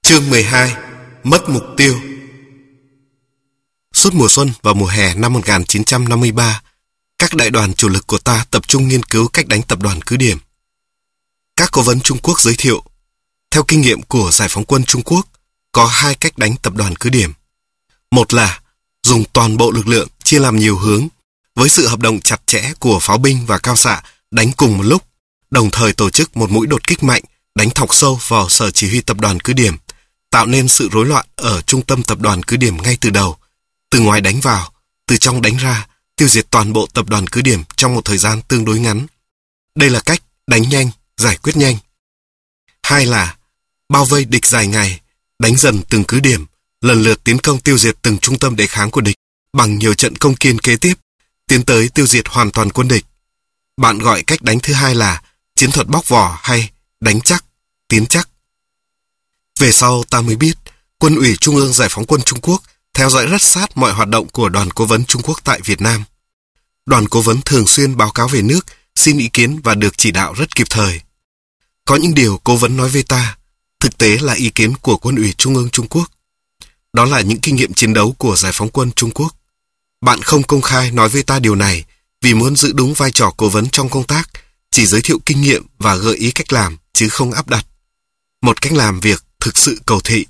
Chương 12. Mất mục tiêu. Suốt mùa xuân và mùa hè năm 1953, các đại đoàn chủ lực của ta tập trung nghiên cứu cách đánh tập đoàn cứ điểm. Các cố vấn Trung Quốc giới thiệu, theo kinh nghiệm của giải phóng quân Trung Quốc, có hai cách đánh tập đoàn cứ điểm. Một là dùng toàn bộ lực lượng chia làm nhiều hướng, với sự hợp đồng chặt chẽ của pháo binh và cao xạ đánh cùng một lúc, đồng thời tổ chức một mũi đột kích mạnh đánh thọc sâu vào sở chỉ huy tập đoàn cứ điểm, tạo nên sự rối loạn ở trung tâm tập đoàn cứ điểm ngay từ đầu, từ ngoài đánh vào, từ trong đánh ra, tiêu diệt toàn bộ tập đoàn cứ điểm trong một thời gian tương đối ngắn. Đây là cách đánh nhanh, giải quyết nhanh. Hai là bao vây địch dài ngày, đánh dần từng cứ điểm, lần lượt tiến công tiêu diệt từng trung tâm đề kháng của địch bằng nhiều trận công kiên kế tiếp, tiến tới tiêu diệt hoàn toàn quân địch. Bạn gọi cách đánh thứ hai là chiến thuật bóc vỏ hay đánh chắc, tiến chắc. Về sau ta mới biết, Quân ủy Trung ương Giải phóng quân Trung Quốc theo dõi rất sát mọi hoạt động của đoàn cố vấn Trung Quốc tại Việt Nam. Đoàn cố vấn thường xuyên báo cáo về nước, xin ý kiến và được chỉ đạo rất kịp thời. Có những điều cố vấn nói với ta, thực tế là ý kiến của Quân ủy Trung ương Trung Quốc. Đó là những kinh nghiệm chiến đấu của Giải phóng quân Trung Quốc. Bạn không công khai nói với ta điều này vì muốn giữ đúng vai trò cố vấn trong công tác, chỉ giới thiệu kinh nghiệm và gợi ý cách làm chứ không áp đặt. Một cách làm việc thực sự cầu thị.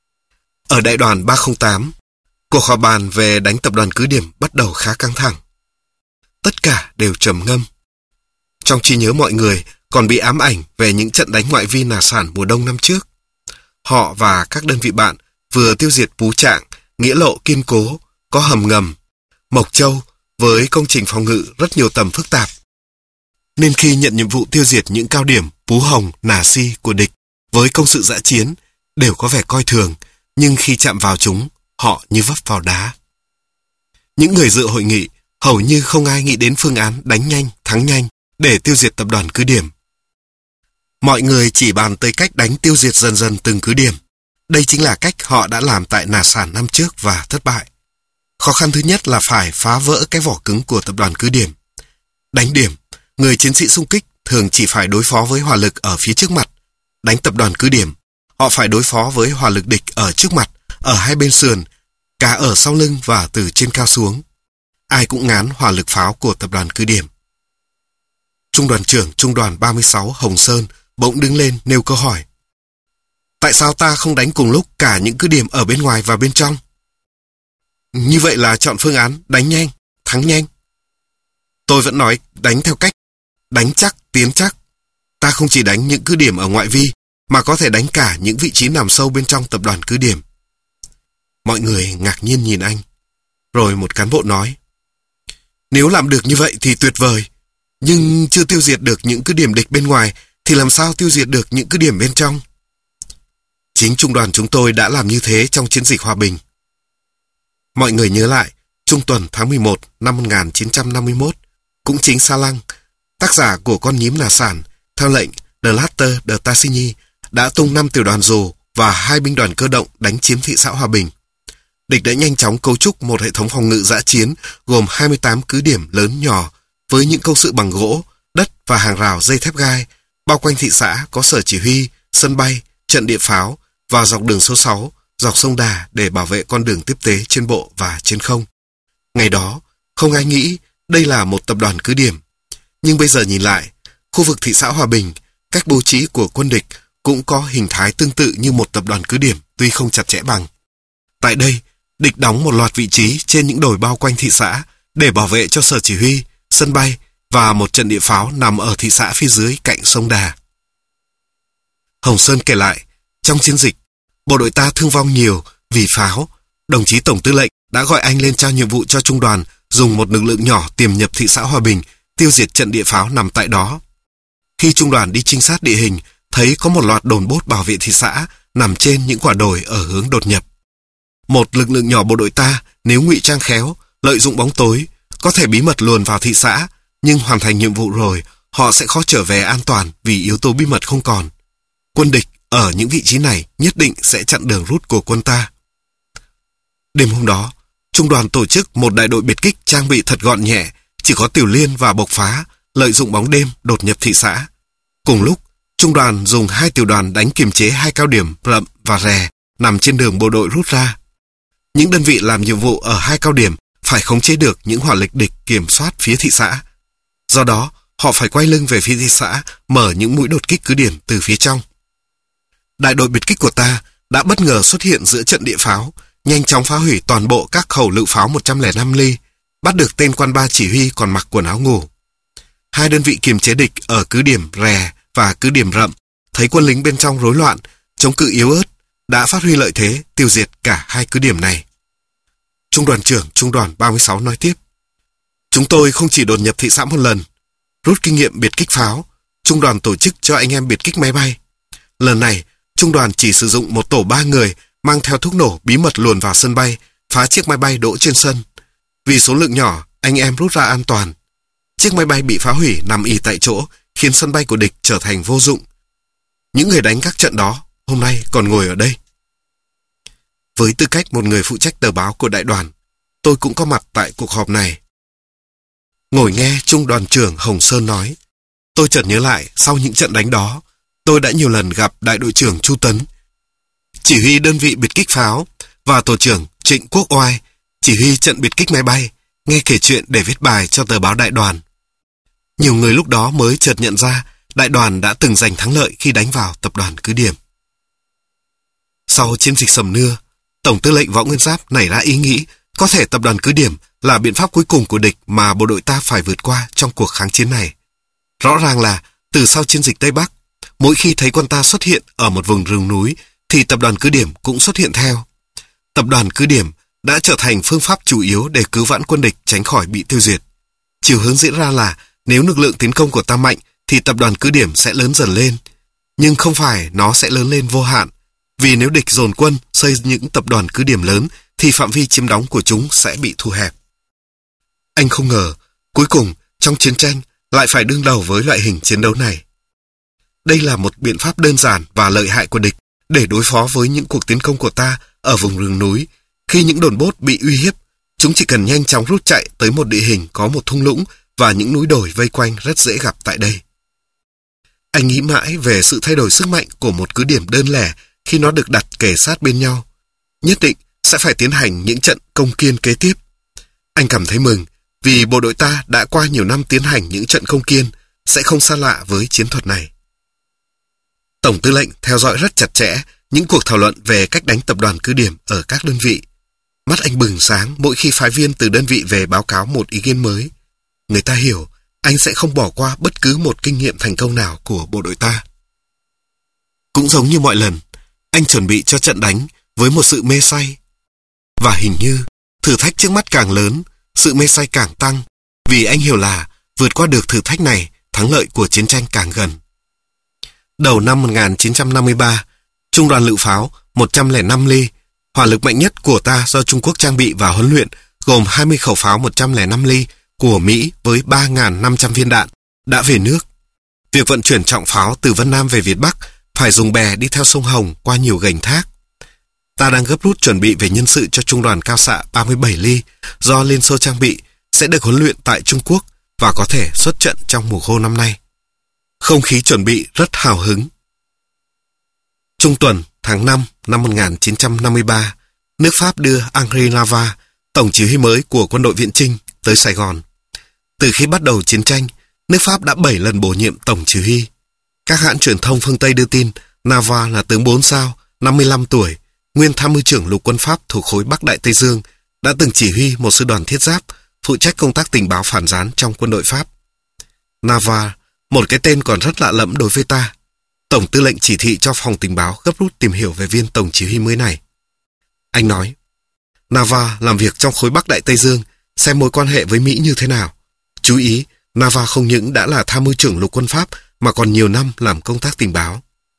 Ở đại đoàn 308, cuộc họp bàn về đánh tập đoàn cứ điểm bắt đầu khá căng thẳng. Tất cả đều trầm ngâm. Trong trí nhớ mọi người còn bị ám ảnh về những trận đánh ngoại vi nà sản mùa đông năm trước. Họ và các đơn vị bạn vừa tiêu diệt Pú Trạng, Nghĩa Lộ kiên cố, có hầm ngầm, Mộc Châu với công trình phòng ngự rất nhiều tầm phức tạp. Nên khi nhận nhiệm vụ tiêu diệt những cao điểm Pú Hồng, Nà Si của địch với công sự dã chiến đều có vẻ coi thường, nhưng khi chạm vào chúng, họ như vấp vào đá. Những người dự hội nghị hầu như không ai nghĩ đến phương án đánh nhanh, thắng nhanh để tiêu diệt tập đoàn cứ điểm. Mọi người chỉ bàn tới cách đánh tiêu diệt dần dần từng cứ điểm. Đây chính là cách họ đã làm tại Nà Sản năm trước và thất bại. Khó khăn thứ nhất là phải phá vỡ cái vỏ cứng của tập đoàn cứ điểm. Đánh điểm, người chiến sĩ xung kích thường chỉ phải đối phó với hỏa lực ở phía trước mặt. Đánh tập đoàn cứ điểm, họ phải đối phó với hỏa lực địch ở trước mặt, ở hai bên sườn, cả ở sau lưng và từ trên cao xuống. Ai cũng ngán hỏa lực pháo của tập đoàn cứ điểm. Trung đoàn trưởng Trung đoàn 36 Hồng Sơn bỗng đứng lên nêu câu hỏi. Tại sao ta không đánh cùng lúc cả những cứ điểm ở bên ngoài và bên trong? Như vậy là chọn phương án đánh nhanh, thắng nhanh. Tôi vẫn nói đánh theo cách đánh chắc, tiến chắc. Ta không chỉ đánh những cứ điểm ở ngoại vi, mà có thể đánh cả những vị trí nằm sâu bên trong tập đoàn cứ điểm. Mọi người ngạc nhiên nhìn anh. Rồi một cán bộ nói, nếu làm được như vậy thì tuyệt vời, nhưng chưa tiêu diệt được những cứ điểm địch bên ngoài, thì làm sao tiêu diệt được những cứ điểm bên trong? Chính trung đoàn chúng tôi đã làm như thế trong chiến dịch Hòa Bình. Mọi người nhớ lại, trung tuần tháng 11 năm 1951, cũng chính Sa Lăng, tác giả của Con nhím Nà Sản, theo lệnh de Latter de Tassigny, đã tung 5 tiểu đoàn dù và 2 binh đoàn cơ động đánh chiếm thị xã Hòa Bình. Địch đã nhanh chóng cấu trúc một hệ thống phòng ngự dã chiến gồm 28 cứ điểm lớn nhỏ với những công sự bằng gỗ, đất và hàng rào dây thép gai, bao quanh thị xã có sở chỉ huy, sân bay, trận địa pháo và dọc đường số 6, dọc sông Đà để bảo vệ con đường tiếp tế trên bộ và trên không. Ngày đó, không ai nghĩ đây là một tập đoàn cứ điểm. Nhưng bây giờ nhìn lại, khu vực thị xã Hòa Bình, cách bố trí của quân địch cũng có hình thái tương tự như một tập đoàn cứ điểm, tuy không chặt chẽ bằng. Tại đây, địch đóng một loạt vị trí trên những đồi bao quanh thị xã để bảo vệ cho sở chỉ huy, sân bay và một trận địa pháo nằm ở thị xã phía dưới cạnh sông Đà. Hồng Sơn kể lại, trong chiến dịch, bộ đội ta thương vong nhiều vì pháo. Đồng chí Tổng tư lệnh đã gọi anh lên trao nhiệm vụ cho trung đoàn dùng một lực lượng nhỏ tiềm nhập thị xã Hòa Bình, tiêu diệt trận địa pháo nằm tại đó. Khi trung đoàn đi trinh sát địa hình, thấy có một loạt đồn bốt bảo vệ thị xã nằm trên những quả đồi ở hướng đột nhập. Một lực lượng nhỏ bộ đội ta, nếu ngụy trang khéo, lợi dụng bóng tối, có thể bí mật luồn vào thị xã, nhưng hoàn thành nhiệm vụ rồi, họ sẽ khó trở về an toàn vì yếu tố bí mật không còn. Quân địch ở những vị trí này nhất định sẽ chặn đường rút của quân ta. Đêm hôm đó, trung đoàn tổ chức một đại đội biệt kích trang bị thật gọn nhẹ, chỉ có tiểu liên và bộc phá, lợi dụng bóng đêm đột nhập thị xã. Cùng lúc, trung đoàn dùng 2 tiểu đoàn đánh kiềm chế 2 cao điểm Rậm và Rè nằm trên đường bộ đội rút ra. Những đơn vị làm nhiệm vụ ở hai cao điểm phải khống chế được những hỏa lực địch kiểm soát phía thị xã. Do đó, họ phải quay lưng về phía thị xã, mở những mũi đột kích cứ điểm từ phía trong. Đại đội biệt kích của ta đã bất ngờ xuất hiện giữa trận địa pháo, nhanh chóng phá hủy toàn bộ các khẩu lựu pháo 105 ly, bắt được tên quan ba chỉ huy còn mặc quần áo ngủ. Hai đơn vị kiềm chế địch ở cứ điểm Rè và cứ điểm Rậm, thấy quân lính bên trong rối loạn, chống cự yếu ớt, đã phát huy lợi thế tiêu diệt cả hai cứ điểm này. Trung đoàn trưởng Trung đoàn 36 nói tiếp: Chúng tôi không chỉ đột nhập thị xã một lần. Rút kinh nghiệm biệt kích pháo, Trung đoàn tổ chức cho anh em biệt kích máy bay. Lần này, Trung đoàn chỉ sử dụng một tổ 3 người mang theo thuốc nổ bí mật luồn vào sân bay, phá chiếc máy bay đỗ trên sân. Vì số lượng nhỏ, anh em rút ra an toàn. Chiếc máy bay bị phá hủy nằm ì tại chỗ, khiến sân bay của địch trở thành vô dụng. Những người đánh các trận đó hôm nay còn ngồi ở đây. Với tư cách một người phụ trách tờ báo của đại đoàn, tôi cũng có mặt tại cuộc họp này. Ngồi nghe Trung đoàn trưởng Hồng Sơn nói, tôi chợt nhớ lại sau những trận đánh đó, tôi đã nhiều lần gặp đại đội trưởng Chu Tấn, chỉ huy đơn vị biệt kích pháo, và tổ trưởng Trịnh Quốc Oai, chỉ huy trận biệt kích máy bay, nghe kể chuyện để viết bài cho tờ báo đại đoàn. Nhiều người lúc đó mới chợt nhận ra đại đoàn đã từng giành thắng lợi khi đánh vào tập đoàn cứ điểm. Sau chiến dịch Sầm Nưa, Tổng tư lệnh Võ Nguyên Giáp nảy ra ý nghĩ có thể tập đoàn cứ điểm là biện pháp cuối cùng của địch mà bộ đội ta phải vượt qua trong cuộc kháng chiến này. Rõ ràng là từ sau chiến dịch Tây Bắc, mỗi khi thấy quân ta xuất hiện ở một vùng rừng núi thì tập đoàn cứ điểm cũng xuất hiện theo. Tập đoàn cứ điểm đã trở thành phương pháp chủ yếu để cứu vãn quân địch tránh khỏi bị tiêu diệt. Chiều hướng diễn ra là nếu lực lượng tiến công của ta mạnh thì tập đoàn cứ điểm sẽ lớn dần lên. Nhưng không phải nó sẽ lớn lên vô hạn, vì nếu địch dồn quân xây những tập đoàn cứ điểm lớn thì phạm vi chiếm đóng của chúng sẽ bị thu hẹp. Anh không ngờ, cuối cùng trong chiến tranh lại phải đương đầu với loại hình chiến đấu này. Đây là một biện pháp đơn giản và lợi hại của địch để đối phó với những cuộc tiến công của ta ở vùng rừng núi. Khi những đồn bốt bị uy hiếp, chúng chỉ cần nhanh chóng rút chạy tới một địa hình có một thung lũng và những núi đồi vây quanh rất dễ gặp tại đây. Anh nghĩ mãi về sự thay đổi sức mạnh của một cứ điểm đơn lẻ khi nó được đặt kề sát bên nhau. Nhất định sẽ phải tiến hành những trận công kiên kế tiếp. Anh cảm thấy mừng vì bộ đội ta đã qua nhiều năm tiến hành những trận công kiên, sẽ không xa lạ với chiến thuật này. Tổng tư lệnh theo dõi rất chặt chẽ những cuộc thảo luận về cách đánh tập đoàn cứ điểm ở các đơn vị. Mắt anh bừng sáng mỗi khi phái viên từ đơn vị về báo cáo một ý kiến mới. Người ta hiểu anh sẽ không bỏ qua bất cứ một kinh nghiệm thành công nào của bộ đội ta. Cũng giống như mọi lần, anh chuẩn bị cho trận đánh với một sự mê say. Và hình như thử thách trước mắt càng lớn, sự mê say càng tăng, vì anh hiểu là vượt qua được thử thách này, thắng lợi của chiến tranh càng gần. Đầu năm 1953, Trung đoàn lựu pháo 105 ly, hỏa lực mạnh nhất của ta do Trung Quốc trang bị và huấn luyện, gồm 20 khẩu pháo 105 ly của Mỹ với 3.500 viên đạn, đã về nước. Việc vận chuyển trọng pháo từ Vân Nam về Việt Bắc phải dùng bè đi theo sông Hồng qua nhiều gành thác. Ta đang gấp rút chuẩn bị về nhân sự cho Trung đoàn cao xạ 37 ly do Liên Xô trang bị, sẽ được huấn luyện tại Trung Quốc và có thể xuất trận trong mùa khô năm nay. Không khí chuẩn bị rất hào hứng. Trung tuần tháng 5 năm 1953, nước Pháp đưa Henri Navarre, tổng chỉ huy mới của quân đội Viễn Chinh, tới Sài Gòn. Từ khi bắt đầu chiến tranh, nước Pháp đã 7 lần bổ nhiệm tổng chỉ huy. Các hãng truyền thông phương Tây đưa tin Navarre là tướng 4 sao, 55 tuổi, nguyên tham mưu trưởng lục quân Pháp thuộc khối Bắc Đại Tây Dương, đã từng chỉ huy một sư đoàn thiết giáp, phụ trách công tác tình báo phản gián trong quân đội Pháp. Navarre, một cái tên còn rất lạ lẫm đối với ta. Tổng tư lệnh chỉ thị cho phòng tình báo gấp rút tìm hiểu về viên tổng chỉ huy mới này. Anh nói, Navarre làm việc trong khối Bắc Đại Tây Dương, xem mối quan hệ với Mỹ như thế nào. Chú ý, Navarre không những đã là tham mưu trưởng lục quân Pháp mà còn nhiều năm làm công tác tình báo.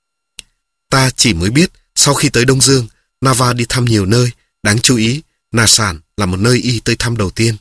Ta chỉ mới biết sau khi tới Đông Dương, Navarre đi thăm nhiều nơi, đáng chú ý, Nà Sản là một nơi y tới thăm đầu tiên.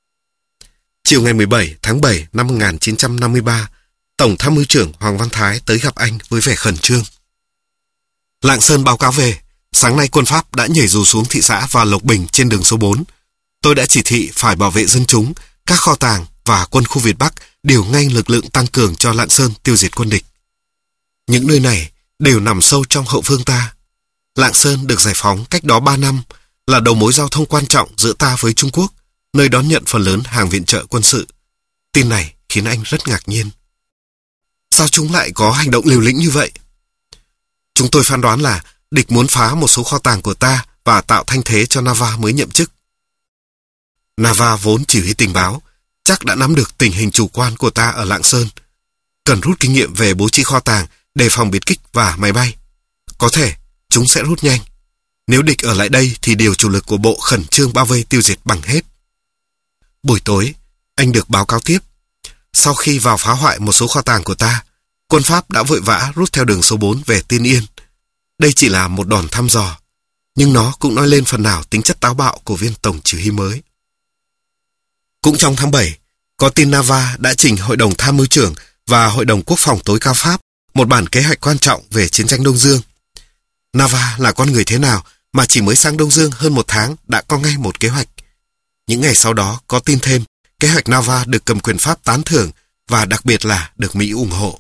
Chiều ngày 17 tháng 7 năm 1953, Tổng tham mưu trưởng Hoàng Văn Thái tới gặp anh với vẻ khẩn trương. Lạng Sơn báo cáo về, sáng nay quân Pháp đã nhảy dù xuống thị xã và Lộc Bình trên đường số 4. Tôi đã chỉ thị phải bảo vệ dân chúng, các kho tàng và quân khu Việt Bắc điều ngay lực lượng tăng cường cho Lạng Sơn tiêu diệt quân địch. Những nơi này đều nằm sâu trong hậu phương ta. Lạng Sơn được giải phóng cách đó 3 năm, là đầu mối giao thông quan trọng giữa ta với Trung Quốc, nơi đón nhận phần lớn hàng viện trợ quân sự. Tin này khiến anh rất ngạc nhiên. Sao chúng lại có hành động liều lĩnh như vậy? Chúng tôi phán đoán là địch muốn phá một số kho tàng của ta và tạo thanh thế cho Nava mới nhậm chức. Nava vốn chỉ huy tình báo, chắc đã nắm được tình hình chủ quan của ta ở Lạng Sơn. Cần rút kinh nghiệm về bố trí kho tàng, đề phòng biệt kích và máy bay. Có thể chúng sẽ rút nhanh. Nếu địch ở lại đây thì điều chủ lực của bộ khẩn trương bao vây tiêu diệt bằng hết. Buổi tối, anh được báo cáo tiếp. Sau khi vào phá hoại một số kho tàng của ta, quân Pháp đã vội vã rút theo đường số 4 về Tiên Yên. Đây chỉ là một đòn thăm dò, nhưng nó cũng nói lên phần nào tính chất táo bạo của viên tổng chỉ huy mới. Cũng trong tháng 7, có tin Nava đã trình Hội đồng Tham mưu trưởng và Hội đồng Quốc phòng tối cao Pháp một bản kế hoạch quan trọng về chiến tranh Đông Dương. Nava là con người thế nào mà chỉ mới sang Đông Dương hơn 1 tháng đã có ngay một kế hoạch. Những ngày sau đó có tin thêm kế hoạch Nava được cầm quyền Pháp tán thưởng và đặc biệt là được Mỹ ủng hộ.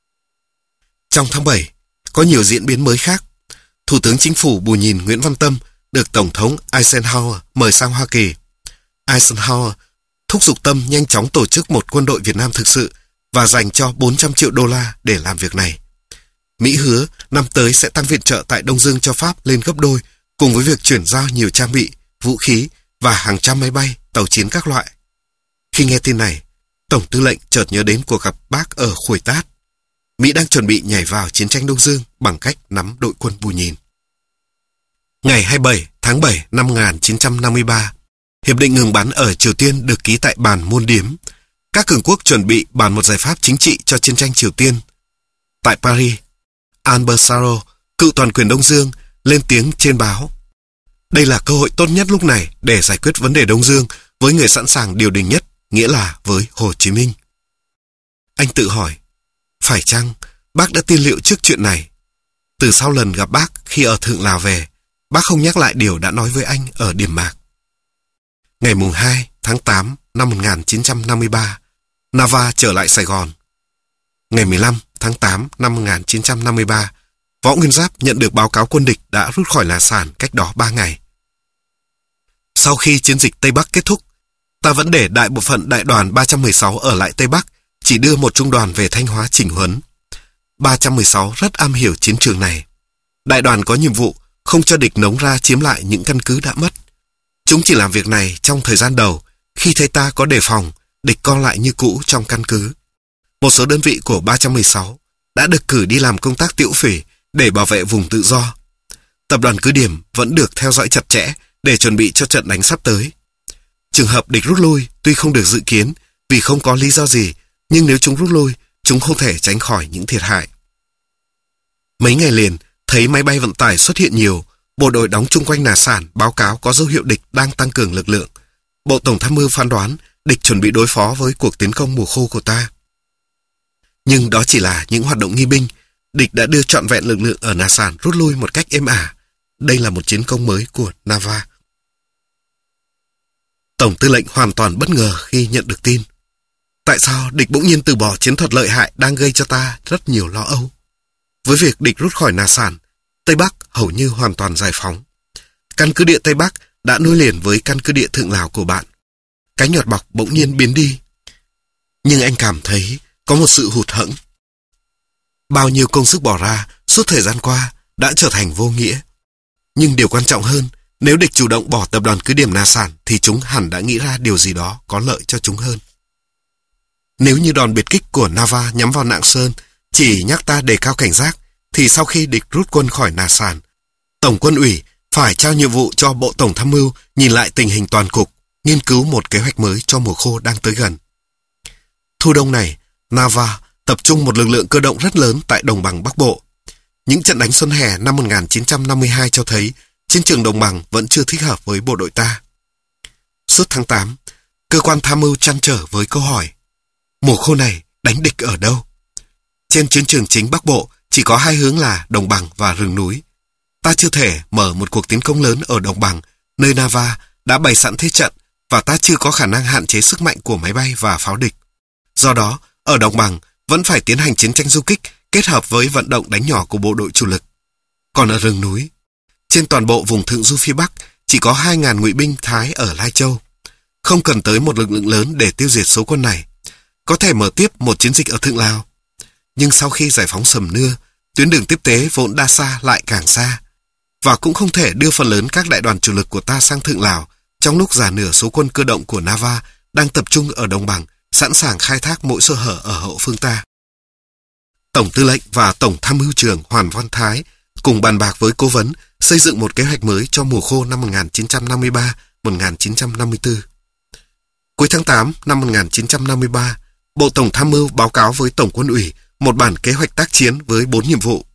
Trong tháng 7, có nhiều diễn biến mới khác. Thủ tướng Chính phủ bù nhìn Nguyễn Văn Tâm được Tổng thống Eisenhower mời sang Hoa Kỳ. Eisenhower thúc giục Tâm nhanh chóng tổ chức một quân đội Việt Nam thực sự và dành cho 400 triệu đô la để làm việc này. Mỹ hứa năm tới sẽ tăng viện trợ tại Đông Dương cho Pháp lên gấp đôi, cùng với việc chuyển giao nhiều trang bị, vũ khí và hàng trăm máy bay, tàu chiến các loại. Khi nghe tin này, Tổng tư lệnh chợt nhớ đến cuộc gặp Bác ở Khuổi Tát. Mỹ đang chuẩn bị nhảy vào chiến tranh Đông Dương bằng cách nắm đội quân bù nhìn. Ngày 27 tháng 7 năm 1953, Hiệp định ngừng bắn ở Triều Tiên được ký tại bàn Môn Điếm. Các cường quốc chuẩn bị bàn một giải pháp chính trị cho chiến tranh Triều Tiên. Tại Paris, Al-Bassaro, cựu toàn quyền Đông Dương, lên tiếng trên báo. Đây là cơ hội tốt nhất lúc này để giải quyết vấn đề Đông Dương với người sẵn sàng điều đình nhất, nghĩa là với Hồ Chí Minh. Anh tự hỏi, phải chăng bác đã tiên liệu trước chuyện này? Từ sau lần gặp bác khi ở Thượng Lào về, bác không nhắc lại điều đã nói với anh ở Điểm Mạc. Ngày mùng 2 tháng 8 năm 1953, Nava trở lại Sài Gòn. Ngày 15 tháng 8 năm 1953, Võ Nguyên Giáp nhận được báo cáo quân địch đã rút khỏi Là Sản cách đó 3 ngày. Sau khi chiến dịch Tây Bắc kết thúc, ta vẫn để đại bộ phận đại đoàn 316 ở lại Tây Bắc, chỉ đưa một trung đoàn về Thanh Hóa chỉnh huấn. 316 rất am hiểu chiến trường này. Đại đoàn có nhiệm vụ không cho địch nống ra chiếm lại những căn cứ đã mất. Chúng chỉ làm việc này trong thời gian đầu, khi thấy ta có đề phòng, địch co lại như cũ trong căn cứ. Một số đơn vị của 316 đã được cử đi làm công tác tiễu phỉ để bảo vệ vùng tự do. Tập đoàn cứ điểm vẫn được theo dõi chặt chẽ để chuẩn bị cho trận đánh sắp tới. Trường hợp địch rút lui tuy không được dự kiến vì không có lý do gì, nhưng nếu chúng rút lui, chúng không thể tránh khỏi những thiệt hại. Mấy ngày liền, thấy máy bay vận tải xuất hiện nhiều, bộ đội đóng chung quanh Nà Sản báo cáo có dấu hiệu địch đang tăng cường lực lượng. Bộ Tổng tham mưu phán đoán địch chuẩn bị đối phó với cuộc tiến công mùa khô của ta. Nhưng đó chỉ là những hoạt động nghi binh. Địch đã đưa trọn vẹn lực lượng ở Nà Sản rút lui một cách êm ả. Đây là một chiến công mới của Nava. Tổng tư lệnh hoàn toàn bất ngờ khi nhận được tin. Tại sao địch bỗng nhiên từ bỏ chiến thuật lợi hại đang gây cho ta rất nhiều lo âu? Với việc địch rút khỏi Nà Sản, Tây Bắc hầu như hoàn toàn giải phóng. Căn cứ địa Tây Bắc đã nối liền với căn cứ địa Thượng Lào của bạn. Cái nhọt bọc bỗng nhiên biến đi. Nhưng anh cảm thấy có một sự hụt hẫng. Bao nhiêu công sức bỏ ra suốt thời gian qua đã trở thành vô nghĩa. Nhưng điều quan trọng hơn, nếu địch chủ động bỏ tập đoàn cứ điểm Nà Sản thì chúng hẳn đã nghĩ ra điều gì đó có lợi cho chúng hơn. Nếu như đòn biệt kích của Nava nhắm vào Lạng Sơn chỉ nhắc ta đề cao cảnh giác, thì sau khi địch rút quân khỏi Nà Sản, Tổng quân ủy phải trao nhiệm vụ cho Bộ Tổng tham mưu nhìn lại tình hình toàn cục, nghiên cứu một kế hoạch mới cho mùa khô đang tới gần. Thu đông này, Nava tập trung một lực lượng cơ động rất lớn tại Đồng bằng Bắc Bộ. Những trận đánh xuân hè năm 1952 cho thấy chiến trường Đồng bằng vẫn chưa thích hợp với bộ đội ta. Suốt tháng 8, cơ quan tham mưu trăn trở với câu hỏi: mùa khô này đánh địch ở đâu? Trên chiến trường chính Bắc Bộ chỉ có hai hướng là Đồng bằng và rừng núi. Ta chưa thể mở một cuộc tiến công lớn ở Đồng bằng, nơi Nava đã bày sẵn thế trận và ta chưa có khả năng hạn chế sức mạnh của máy bay và pháo địch. Do đó, ở Đồng bằng vẫn phải tiến hành chiến tranh du kích kết hợp với vận động đánh nhỏ của bộ đội chủ lực. Còn ở rừng núi, trên toàn bộ vùng Thượng Du phía Bắc chỉ có 2.000 ngụy binh Thái ở Lai Châu. Không cần tới một lực lượng lớn để tiêu diệt số quân này. Có thể mở tiếp một chiến dịch ở Thượng Lào. Nhưng sau khi giải phóng Sầm Nưa, tuyến đường tiếp tế vốn đã xa lại càng xa. Và cũng không thể đưa phần lớn các đại đoàn chủ lực của ta sang Thượng Lào trong lúc già nửa số quân cơ động của Nava đang tập trung ở đồng bằng, sẵn sàng khai thác mỗi sơ hở ở hậu phương ta. Tổng tư lệnh và Tổng tham mưu trưởng Hoàn Văn Thái cùng bàn bạc với cố vấn xây dựng một kế hoạch mới cho mùa khô năm 1953-1954. Cuối tháng 8 năm 1953, Bộ Tổng tham mưu báo cáo với Tổng quân ủy một bản kế hoạch tác chiến với 4 nhiệm vụ.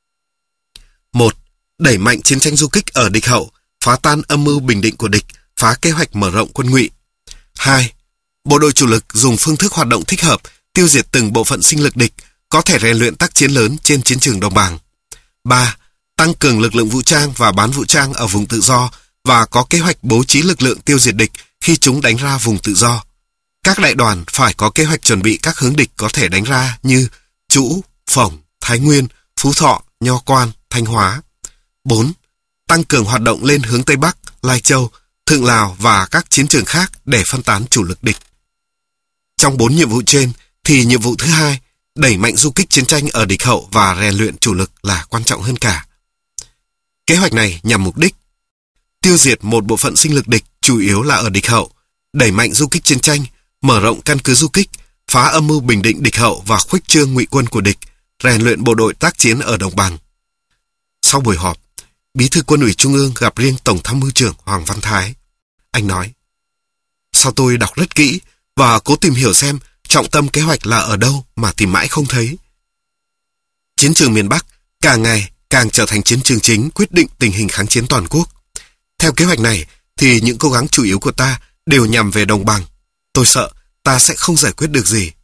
1. Đẩy mạnh chiến tranh du kích ở địch hậu, phá tan âm mưu bình định của địch, phá kế hoạch mở rộng quân ngụy. 2. Bộ đội chủ lực dùng phương thức hoạt động thích hợp, tiêu diệt từng bộ phận sinh lực địch, có thể rèn luyện tác chiến lớn trên chiến trường đồng bằng. 3. Tăng cường lực lượng vũ trang và bán vũ trang ở vùng tự do và có kế hoạch bố trí lực lượng tiêu diệt địch khi chúng đánh ra vùng tự do. Các đại đoàn phải có kế hoạch chuẩn bị các hướng địch có thể đánh ra như Trũ, Phổng, Thái Nguyên, Phú Thọ, Nho Quan, Thanh Hóa. 4. Tăng cường hoạt động lên hướng Tây Bắc, Lai Châu, Thượng Lào và các chiến trường khác để phân tán chủ lực địch. Trong 4 nhiệm vụ trên thì nhiệm vụ thứ hai, đẩy mạnh du kích chiến tranh ở địch hậu và rèn luyện chủ lực là quan trọng hơn cả. Kế hoạch này nhằm mục đích tiêu diệt một bộ phận sinh lực địch chủ yếu là ở địch hậu, đẩy mạnh du kích chiến tranh, mở rộng căn cứ du kích, phá âm mưu bình định địch hậu và khuếch trương ngụy quân của địch, rèn luyện bộ đội tác chiến ở đồng bằng. Sau buổi họp, Bí thư Quân ủy Trung ương gặp riêng Tổng tham mưu trưởng Hoàng Văn Thái. Anh nói: Sao tôi đọc rất kỹ và cố tìm hiểu xem trọng tâm kế hoạch là ở đâu mà tìm mãi không thấy. Chiến trường miền Bắc càng ngày càng trở thành chiến trường chính quyết định tình hình kháng chiến toàn quốc. Theo kế hoạch này thì những cố gắng chủ yếu của ta đều nhằm về đồng bằng. Tôi sợ ta sẽ không giải quyết được gì.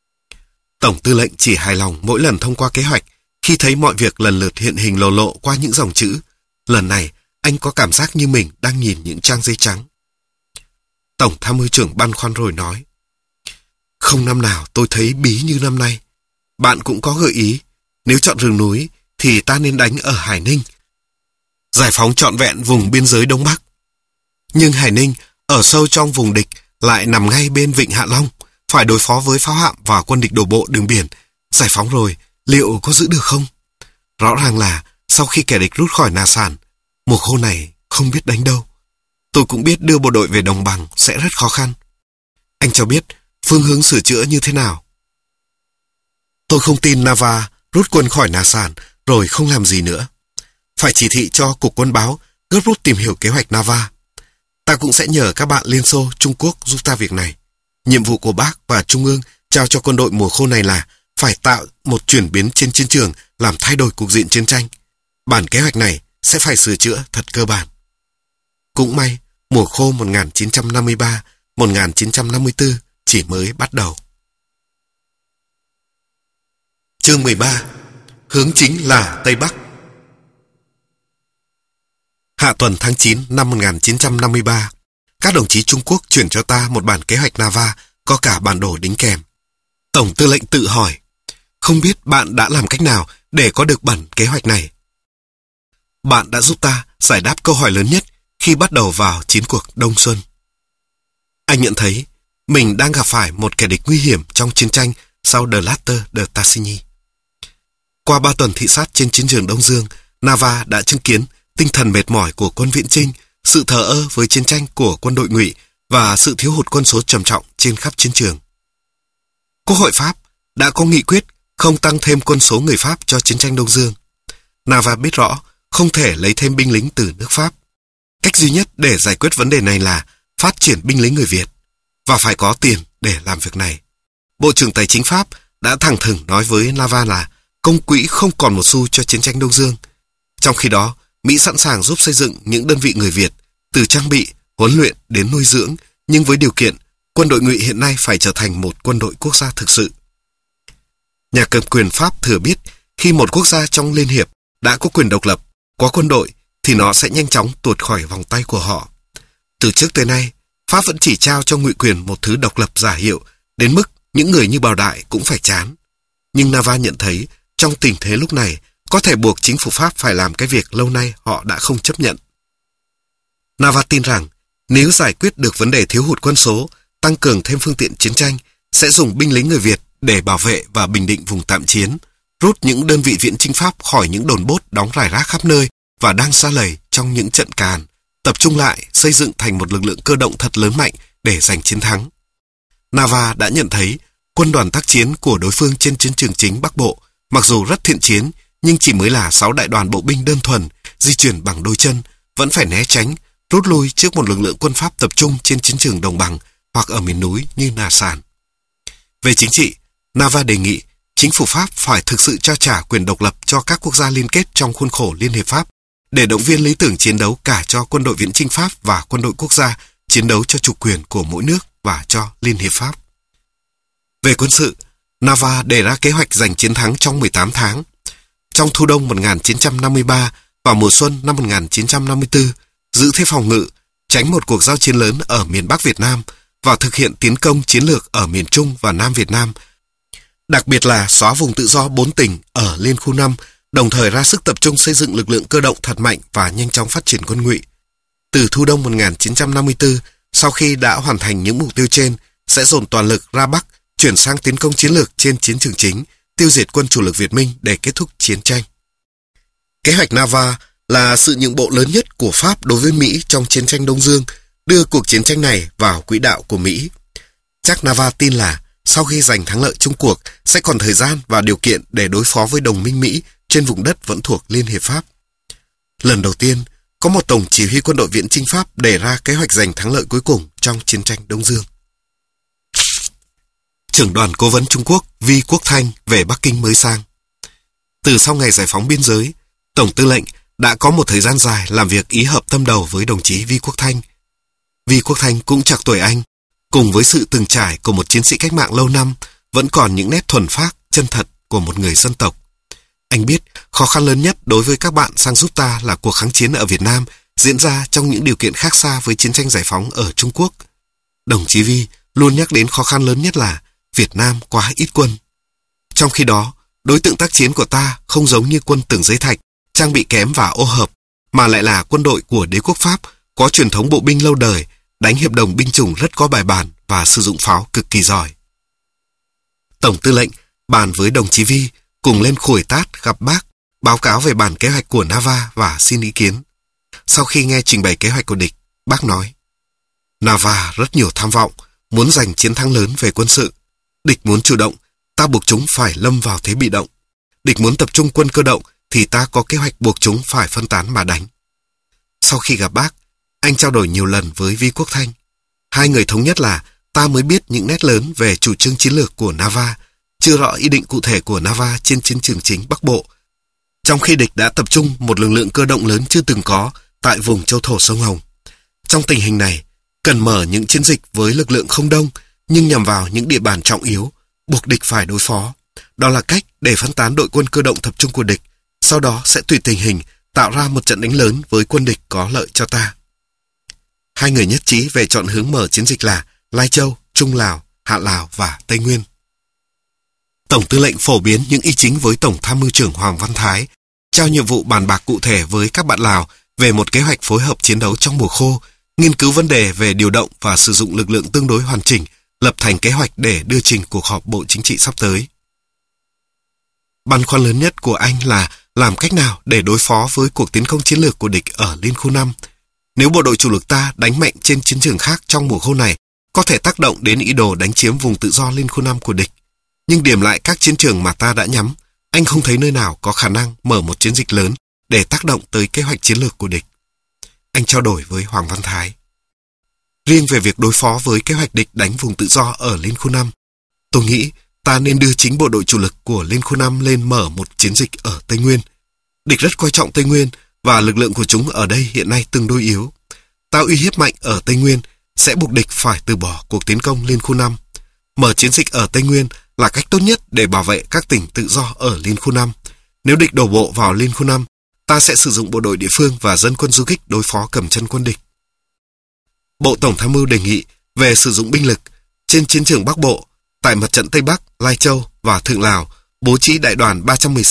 Tổng tư lệnh chỉ hài lòng mỗi lần thông qua kế hoạch khi thấy mọi việc lần lượt hiện hình lồ lộ qua những dòng chữ. Lần này anh có cảm giác như mình đang nhìn những trang giấy trắng. Tổng tham mưu trưởng băn khoăn rồi nói: Không năm nào tôi thấy bí như năm nay. Bạn cũng có gợi ý, nếu chọn rừng núi thì ta nên đánh ở Hải Ninh, giải phóng trọn vẹn vùng biên giới Đông Bắc. Nhưng Hải Ninh ở sâu trong vùng địch lại nằm ngay bên vịnh Hạ Long, phải đối phó với pháo hạm và quân địch đổ bộ đường biển. Giải phóng rồi, liệu có giữ được không? Rõ ràng là sau khi kẻ địch rút khỏi Na Sàn, mùa khô này không biết đánh đâu. Tôi cũng biết đưa bộ đội về đồng bằng sẽ rất khó khăn. Anh cho biết phương hướng sửa chữa như thế nào? Tôi không tin Nava rút quân khỏi Na Sàn rồi không làm gì nữa. Phải chỉ thị cho Cục Quân báo gấp rút tìm hiểu kế hoạch Nava. Ta cũng sẽ nhờ các bạn Liên Xô, Trung Quốc giúp ta việc này. Nhiệm vụ của Bác và Trung ương trao cho quân đội mùa khô này là phải tạo một chuyển biến trên chiến trường làm thay đổi cục diện chiến tranh. Bản kế hoạch này sẽ phải sửa chữa thật cơ bản. Cũng may, mùa khô 1953-1954 chỉ mới bắt đầu. Chương 13. Hướng chính là Tây Bắc. Hạ tuần tháng 9 năm 1953, các đồng chí Trung Quốc chuyển cho ta một bản kế hoạch Nava có cả bản đồ đính kèm. Tổng tư lệnh tự hỏi, không biết bạn đã làm cách nào để có được bản kế hoạch này? Bạn đã giúp ta giải đáp câu hỏi lớn nhất khi bắt đầu vào chiến cuộc Đông Xuân. Anh nhận thấy mình đang gặp phải một kẻ địch nguy hiểm trong chiến tranh sau The Latter de Tassigny. Qua 3 tuần thị sát trên chiến trường Đông Dương, Nava đã chứng kiến tinh thần mệt mỏi của quân viễn chinh, sự thờ ơ với chiến tranh của quân đội ngụy và sự thiếu hụt quân số trầm trọng trên khắp chiến trường. Quốc hội Pháp đã có nghị quyết không tăng thêm quân số người Pháp cho chiến tranh Đông Dương. Nava biết rõ không thể lấy thêm binh lính từ nước Pháp. Cách duy nhất để giải quyết vấn đề này là phát triển binh lính người Việt, và phải có tiền để làm việc này. Bộ trưởng Tài chính Pháp đã thẳng thừng nói với Nava là công quỹ không còn một xu cho chiến tranh Đông Dương. Trong khi đó, Mỹ sẵn sàng giúp xây dựng những đơn vị người Việt, từ trang bị, huấn luyện đến nuôi dưỡng, nhưng với điều kiện quân đội ngụy hiện nay phải trở thành một quân đội quốc gia thực sự. Nhà cầm quyền Pháp thừa biết khi một quốc gia trong Liên Hiệp đã có quyền độc lập, có quân đội, thì nó sẽ nhanh chóng tuột khỏi vòng tay của họ. Từ trước tới nay, Pháp vẫn chỉ trao cho ngụy quyền một thứ độc lập giả hiệu, đến mức những người như Bảo Đại cũng phải chán. Nhưng Nava nhận thấy trong tình thế lúc này, có thể buộc chính phủ Pháp phải làm cái việc lâu nay họ đã không chấp nhận. Nava tin rằng nếu giải quyết được vấn đề thiếu hụt quân số, tăng cường thêm phương tiện chiến tranh, sẽ dùng binh lính người Việt để bảo vệ và bình định vùng tạm chiến, rút những đơn vị viễn chinh Pháp khỏi những đồn bốt đóng rải rác khắp nơi và đang sa lầy trong những trận càn, tập trung lại xây dựng thành một lực lượng cơ động thật lớn mạnh để giành chiến thắng. Nava đã nhận thấy quân đoàn tác chiến của đối phương trên chiến trường chính Bắc Bộ mặc dù rất thiện chiến nhưng chỉ mới là 6 đại đoàn bộ binh đơn thuần, di chuyển bằng đôi chân, vẫn phải né tránh, rút lui trước một lực lượng quân Pháp tập trung trên chiến trường đồng bằng hoặc ở miền núi như Nà Sản. Về chính trị, Nava đề nghị chính phủ Pháp phải thực sự trao trả quyền độc lập cho các quốc gia liên kết trong khuôn khổ Liên hiệp Pháp để động viên lý tưởng chiến đấu cả cho quân đội viễn chinh Pháp và quân đội quốc gia chiến đấu cho chủ quyền của mỗi nước và cho Liên hiệp Pháp. Về quân sự, Nava đề ra kế hoạch giành chiến thắng trong 18 tháng. Trong thu đông 1953 và mùa xuân năm 1954, giữ thế phòng ngự, tránh một cuộc giao chiến lớn ở miền Bắc Việt Nam và thực hiện tiến công chiến lược ở miền Trung và Nam Việt Nam, đặc biệt là xóa vùng tự do 4 tỉnh ở Liên khu 5, đồng thời ra sức tập trung xây dựng lực lượng cơ động thật mạnh và nhanh chóng phát triển quân ngụy. Từ thu đông 1954, sau khi đã hoàn thành những mục tiêu trên, sẽ dồn toàn lực ra Bắc, chuyển sang tiến công chiến lược trên chiến trường chính, tiêu diệt quân chủ lực Việt Minh để kết thúc chiến tranh. Kế hoạch Nava là sự nhượng bộ lớn nhất của Pháp đối với Mỹ trong chiến tranh Đông Dương, đưa cuộc chiến tranh này vào quỹ đạo của Mỹ. Chắc Nava tin là sau khi giành thắng lợi chung cuộc sẽ còn thời gian và điều kiện để đối phó với đồng minh Mỹ trên vùng đất vẫn thuộc Liên hiệp Pháp. Lần đầu tiên, có một tổng chỉ huy quân đội viễn chinh Pháp đề ra kế hoạch giành thắng lợi cuối cùng trong chiến tranh Đông Dương. Trưởng đoàn cố vấn Trung Quốc Vi Quốc Thanh về Bắc Kinh mới sang. Từ sau ngày giải phóng biên giới, Tổng tư lệnh đã có một thời gian dài làm việc ý hợp tâm đầu với đồng chí Vi Quốc Thanh. Vi Quốc Thanh cũng trạc tuổi anh, cùng với sự từng trải của một chiến sĩ cách mạng lâu năm, vẫn còn những nét thuần phác, chân thật của một người dân tộc. Anh biết khó khăn lớn nhất đối với các bạn sang giúp ta là cuộc kháng chiến ở Việt Nam diễn ra trong những điều kiện khác xa với chiến tranh giải phóng ở Trung Quốc. Đồng chí Vi luôn nhắc đến khó khăn lớn nhất là Việt Nam quá ít quân. Trong khi đó, đối tượng tác chiến của ta không giống như quân Tưởng Giới Thạch, trang bị kém và ô hợp, mà lại là quân đội của đế quốc Pháp có truyền thống bộ binh lâu đời, đánh hiệp đồng binh chủng rất có bài bản và sử dụng pháo cực kỳ giỏi. Tổng tư lệnh bàn với đồng chí Vi cùng lên Khuổi Tát gặp bác, báo cáo về bản kế hoạch của Nava và xin ý kiến. Sau khi nghe trình bày kế hoạch của địch, bác nói: Nava rất nhiều tham vọng, muốn giành chiến thắng lớn về quân sự. Địch muốn chủ động, ta buộc chúng phải lâm vào thế bị động. Địch muốn tập trung quân cơ động, thì ta có kế hoạch buộc chúng phải phân tán mà đánh. Sau khi gặp bác, anh trao đổi nhiều lần với Vi Quốc Thanh. Hai người thống nhất là ta mới biết những nét lớn về chủ trương chiến lược của Nava, chưa rõ ý định cụ thể của Nava trên chiến trường chính Bắc Bộ, trong khi địch đã tập trung một lực lượng cơ động lớn chưa từng có tại vùng châu thổ sông Hồng. Trong tình hình này, cần mở những chiến dịch với lực lượng không đông, nhưng nhằm vào những địa bàn trọng yếu, buộc địch phải đối phó. Đó là cách để phân tán đội quân cơ động tập trung của địch, sau đó sẽ tùy tình hình tạo ra một trận đánh lớn với quân địch có lợi cho ta. Hai người nhất trí về chọn hướng mở chiến dịch là Lai Châu, Trung Lào, Hạ Lào và Tây Nguyên. Tổng tư lệnh phổ biến những ý chính với Tổng tham mưu trưởng Hoàng Văn Thái, trao nhiệm vụ bàn bạc cụ thể với các bạn Lào về một kế hoạch phối hợp chiến đấu trong mùa khô, nghiên cứu vấn đề về điều động và sử dụng lực lượng tương đối hoàn chỉnh, lập thành kế hoạch để đưa trình cuộc họp Bộ Chính trị sắp tới. Băn khoăn lớn nhất của anh là làm cách nào để đối phó với cuộc tiến công chiến lược của địch ở Liên khu 5. Nếu bộ đội chủ lực ta đánh mạnh trên chiến trường khác trong mùa khô này, có thể tác động đến ý đồ đánh chiếm vùng tự do Liên khu 5 của địch. Nhưng điểm lại các chiến trường mà ta đã nhắm, anh không thấy nơi nào có khả năng mở một chiến dịch lớn để tác động tới kế hoạch chiến lược của địch. Anh trao đổi với Hoàng Văn Thái. Riêng về việc đối phó với kế hoạch địch đánh vùng tự do ở Liên khu 5, tôi nghĩ ta nên đưa chính bộ đội chủ lực của Liên khu 5 lên mở một chiến dịch ở Tây Nguyên. Địch rất coi trọng Tây Nguyên và lực lượng của chúng ở đây hiện nay tương đối yếu. Ta uy hiếp mạnh ở Tây Nguyên sẽ buộc địch phải từ bỏ cuộc tiến công Liên khu 5. Mở chiến dịch ở Tây Nguyên là cách tốt nhất để bảo vệ các tỉnh tự do ở Liên khu 5. Nếu địch đổ bộ vào Liên khu 5, ta sẽ sử dụng bộ đội địa phương và dân quân du kích đối phó cầm chân quân địch. Bộ Tổng tham mưu đề nghị về sử dụng binh lực trên chiến trường Bắc Bộ, tại mặt trận Tây Bắc, Lai Châu và Thượng Lào, bố trí đại đoàn 316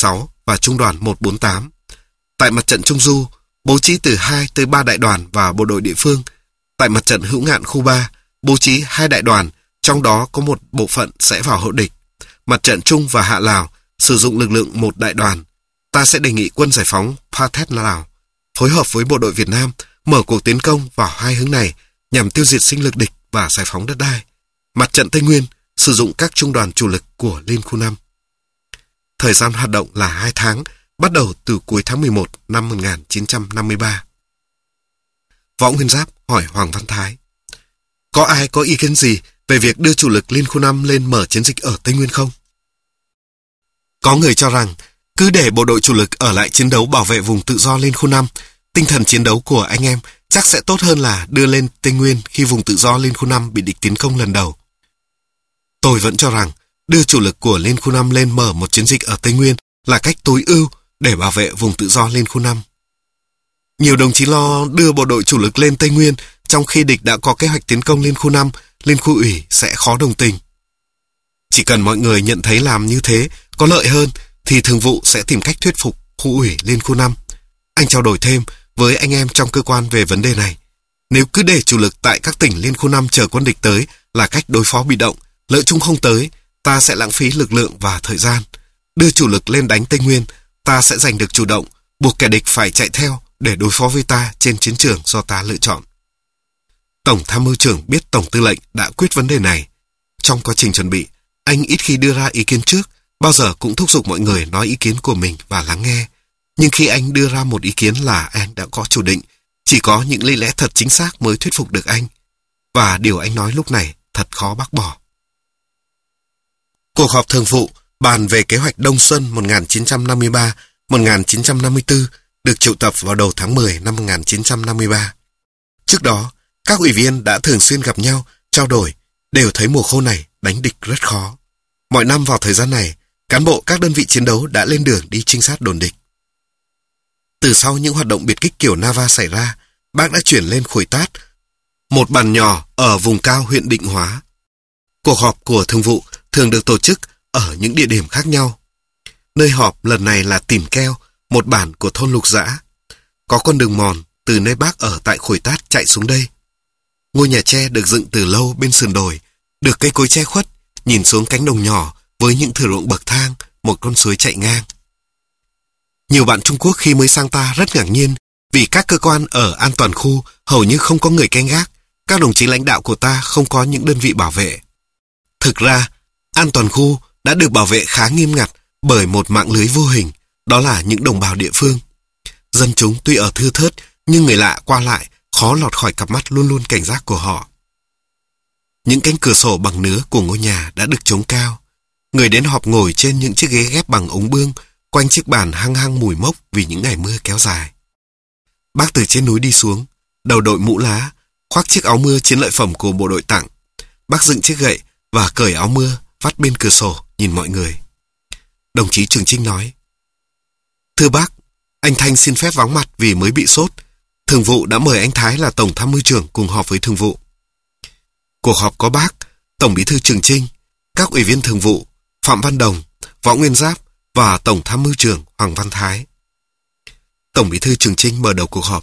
và Trung đoàn 148. Tại mặt trận Trung Du, bố trí từ 2 tới 3 đại đoàn và bộ đội địa phương. Tại mặt trận Hữu Ngạn khu 3, bố trí 2 đại đoàn, trong đó có một bộ phận sẽ vào hậu địch. Mặt trận Trung và Hạ Lào sử dụng lực lượng 1 đại đoàn. Ta sẽ đề nghị quân giải phóng Pathet Lào phối hợp với bộ đội Việt Nam mở cuộc tiến công vào 2 hướng này nhằm tiêu diệt sinh lực địch và giải phóng đất đai. Mặt trận Tây Nguyên sử dụng các trung đoàn chủ lực của Liên khu 5. Thời gian hoạt động là 2 tháng, bắt đầu từ cuối tháng 11 năm 1953. Võ Nguyên Giáp hỏi Hoàng Văn Thái: có ai có ý kiến gì về việc đưa chủ lực Liên khu 5 lên mở chiến dịch ở Tây Nguyên không? Có người cho rằng cứ để bộ đội chủ lực ở lại chiến đấu bảo vệ vùng tự do Liên khu 5, tinh thần chiến đấu của anh em chắc sẽ tốt hơn là đưa lên Tây Nguyên khi vùng tự do Liên khu 5 bị địch tiến công lần đầu. Tôi vẫn cho rằng đưa chủ lực của Liên khu 5 lên mở một chiến dịch ở Tây Nguyên là cách tối ưu để bảo vệ vùng tự do Liên khu 5. Nhiều đồng chí lo đưa bộ đội chủ lực lên Tây Nguyên trong khi địch đã có kế hoạch tiến công Liên khu 5, Liên khu ủy sẽ khó đồng tình. Chỉ cần mọi người nhận thấy làm như thế có lợi hơn thì thường vụ sẽ tìm cách thuyết phục khu ủy Liên khu 5. Anh trao đổi thêm với anh em trong cơ quan về vấn đề này. Nếu cứ để chủ lực tại các tỉnh Liên khu 5 chờ quân địch tới là cách đối phó bị động, lỡ chúng không tới, ta sẽ lãng phí lực lượng và thời gian. Đưa chủ lực lên đánh Tây Nguyên, ta sẽ giành được chủ động, buộc kẻ địch phải chạy theo để đối phó với ta trên chiến trường do ta lựa chọn. Tổng tham mưu trưởng biết Tổng tư lệnh đã quyết vấn đề này. Trong quá trình chuẩn bị, anh ít khi đưa ra ý kiến trước, bao giờ cũng thúc giục mọi người nói ý kiến của mình và lắng nghe. Nhưng khi anh đưa ra một ý kiến là anh đã có chủ định, chỉ có những lý lẽ thật chính xác mới thuyết phục được anh. Và điều anh nói lúc này thật khó bác bỏ. Cuộc họp thường vụ bàn về kế hoạch Đông Xuân 1953-1954 được triệu tập vào đầu tháng 10 năm 1953. Trước đó, các ủy viên đã thường xuyên gặp nhau, trao đổi, đều thấy mùa khô này đánh địch rất khó. Mọi năm vào thời gian này, cán bộ các đơn vị chiến đấu đã lên đường đi trinh sát đồn địch. Từ sau những hoạt động biệt kích kiểu Nava xảy ra, bác đã chuyển lên Khuổi Tát, một bản nhỏ ở vùng cao huyện Định Hóa. Cuộc họp của thường vụ thường được tổ chức ở những địa điểm khác nhau. Nơi họp lần này là Tìm Keo, một bản của thôn Lục Dã. Có con đường mòn từ nơi bác ở tại Khuổi Tát chạy xuống đây. Ngôi nhà tre được dựng từ lâu bên sườn đồi, được cây cối che khuất, nhìn xuống cánh đồng nhỏ với những thửa ruộng bậc thang, một con suối chạy ngang. Nhiều bạn Trung Quốc khi mới sang ta rất ngạc nhiên vì các cơ quan ở an toàn khu hầu như không có người canh gác, các đồng chí lãnh đạo của ta không có những đơn vị bảo vệ. Thực ra, an toàn khu đã được bảo vệ khá nghiêm ngặt bởi một mạng lưới vô hình, đó là những đồng bào địa phương. Dân chúng tuy ở thưa thớt, nhưng người lạ qua lại khó lọt khỏi cặp mắt luôn luôn cảnh giác của họ. Những cánh cửa sổ bằng nứa của ngôi nhà đã được chống cao. Người đến họp ngồi trên những chiếc ghế ghép bằng ống bương, quanh chiếc bàn hăng hăng mùi mốc vì những ngày mưa kéo dài. Bác từ trên núi đi xuống, đầu đội mũ lá, khoác chiếc áo mưa chiến lợi phẩm của bộ đội tặng. Bác dựng chiếc gậy và cởi áo mưa, vắt bên cửa sổ, nhìn mọi người. Đồng chí Trường Chinh nói: "Thưa bác, anh Thanh xin phép vắng mặt vì mới bị sốt. Thường vụ đã mời anh Thái là Tổng tham mưu trưởng cùng họp với thường vụ." Cuộc họp có bác, Tổng bí thư Trường Chinh, các ủy viên thường vụ Phạm Văn Đồng, Võ Nguyên Giáp và Tổng tham mưu trưởng Hoàng Văn Thái. Tổng bí thư Trường Chinh mở đầu cuộc họp: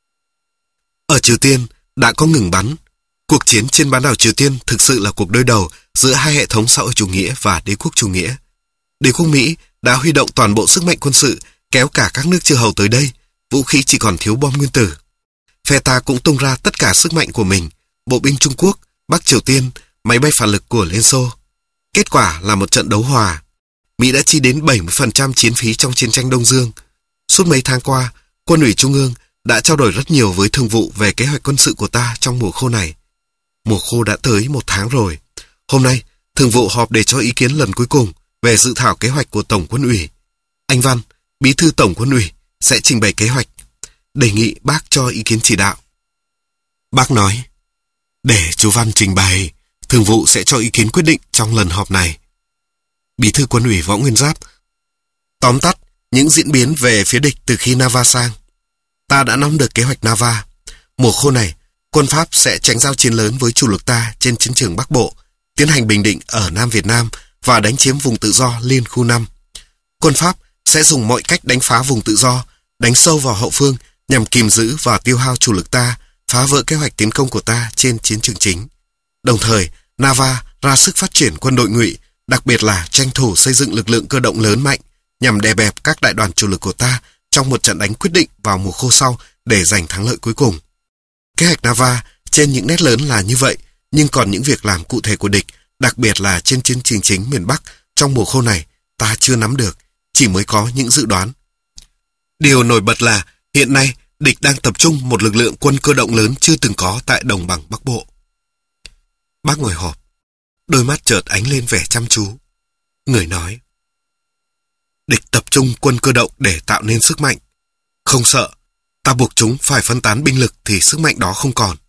"Ở Triều Tiên đã có ngừng bắn. Cuộc chiến trên bán đảo Triều Tiên thực sự là cuộc đối đầu giữa hai hệ thống xã hội chủ nghĩa và đế quốc chủ nghĩa. Đế quốc Mỹ đã huy động toàn bộ sức mạnh quân sự, kéo cả các nước chư hầu tới đây, vũ khí chỉ còn thiếu bom nguyên tử. Phe ta cũng tung ra tất cả sức mạnh của mình, bộ binh Trung Quốc, Bắc Triều Tiên, máy bay phản lực của Liên Xô. Kết quả là một trận đấu hòa. Mỹ đã chi đến 70% chiến phí trong chiến tranh Đông Dương. Suốt mấy tháng qua, Quân ủy Trung ương đã trao đổi rất nhiều với thường vụ về kế hoạch quân sự của ta trong mùa khô này. Mùa khô đã tới 1 tháng rồi. Hôm nay, thường vụ họp để cho ý kiến lần cuối cùng về dự thảo kế hoạch của Tổng Quân ủy. Anh Văn, bí thư Tổng Quân ủy, sẽ trình bày kế hoạch. Đề nghị bác cho ý kiến chỉ đạo." Bác nói: "Để chú Văn trình bày, thường vụ sẽ cho ý kiến quyết định trong lần họp này." Bí thư Quân ủy Võ Nguyên Giáp tóm tắt những diễn biến về phía địch từ khi Nava sang. "Ta đã nắm được kế hoạch Nava. Mùa khô này, quân Pháp sẽ tránh giao chiến lớn với chủ lực ta trên chiến trường Bắc Bộ, tiến hành bình định ở Nam Việt Nam và đánh chiếm vùng tự do Liên khu 5. Quân Pháp sẽ dùng mọi cách đánh phá vùng tự do, đánh sâu vào hậu phương nhằm kìm giữ và tiêu hao chủ lực ta, phá vỡ kế hoạch tiến công của ta trên chiến trường chính. Đồng thời, Nava ra sức phát triển quân đội ngụy, đặc biệt là tranh thủ xây dựng lực lượng cơ động lớn mạnh nhằm đè bẹp các đại đoàn chủ lực của ta trong một trận đánh quyết định vào mùa khô sau để giành thắng lợi cuối cùng. Kế hoạch Nava trên những nét lớn là như vậy, nhưng còn những việc làm cụ thể của địch, đặc biệt là trên chiến trường chính miền Bắc trong mùa khô này, ta chưa nắm được, chỉ mới có những dự đoán. Điều nổi bật là hiện nay địch đang tập trung một lực lượng quân cơ động lớn chưa từng có tại đồng bằng Bắc Bộ. Bác ngồi họp, đôi mắt chợt ánh lên vẻ chăm chú. Người nói, địch tập trung quân cơ động để tạo nên sức mạnh. Không sợ, ta buộc chúng phải phân tán binh lực thì sức mạnh đó không còn.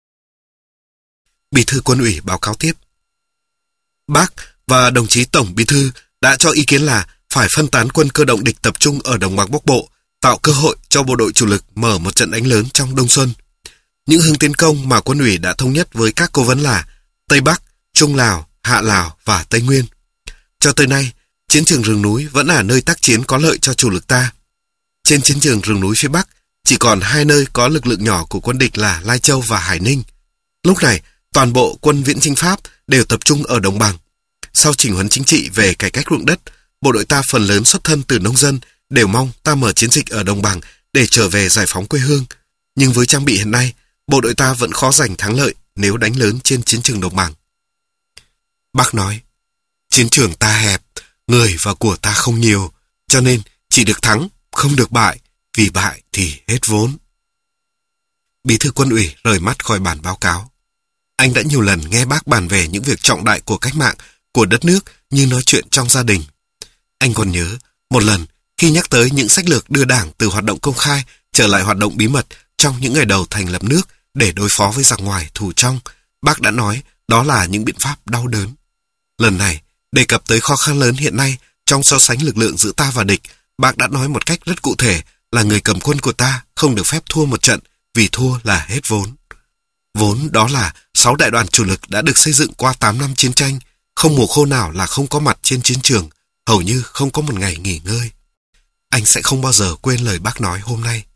Bí thư Quân ủy báo cáo tiếp. Bác và đồng chí Tổng Bí thư đã cho ý kiến là phải phân tán quân cơ động địch tập trung ở đồng bằng Bắc Bộ, tạo cơ hội cho bộ đội chủ lực mở một trận đánh lớn trong đông xuân. Những hướng tiến công mà Quân ủy đã thống nhất với các cố vấn là Tây Bắc, Trung Lào, Hạ Lào và Tây Nguyên. Cho tới nay, chiến trường rừng núi vẫn là nơi tác chiến có lợi cho chủ lực ta. Trên chiến trường rừng núi phía Bắc, chỉ còn 2 nơi có lực lượng nhỏ của quân địch là Lai Châu và Hải Ninh. Lúc này, toàn bộ quân viễn chinh Pháp đều tập trung ở đồng bằng. Sau chỉnh huấn chính trị về cải cách ruộng đất, bộ đội ta phần lớn xuất thân từ nông dân, đều mong ta mở chiến dịch ở đồng bằng để trở về giải phóng quê hương. Nhưng với trang bị hiện nay, bộ đội ta vẫn khó giành thắng lợi nếu đánh lớn trên chiến trường đồng bằng. Bác nói, chiến trường ta hẹp, người và của ta không nhiều, cho nên chỉ được thắng, không được bại, vì bại thì hết vốn. Bí thư Quân ủy rời mắt khỏi bản báo cáo. Anh đã nhiều lần nghe bác bàn về những việc trọng đại của cách mạng, của đất nước như nói chuyện trong gia đình. Anh còn nhớ, một lần khi nhắc tới những sách lược đưa Đảng từ hoạt động công khai trở lại hoạt động bí mật trong những ngày đầu thành lập nước để đối phó với giặc ngoài thù trong, bác đã nói đó là những biện pháp đau đớn. Lần này, đề cập tới khó khăn lớn hiện nay trong so sánh lực lượng giữa ta và địch, bác đã nói một cách rất cụ thể là người cầm quân của ta không được phép thua một trận, vì thua là hết vốn. Vốn đó là 6 đại đoàn chủ lực đã được xây dựng qua 8 năm chiến tranh, không mùa khô nào là không có mặt trên chiến trường, hầu như không có một ngày nghỉ ngơi. Anh sẽ không bao giờ quên lời bác nói hôm nay.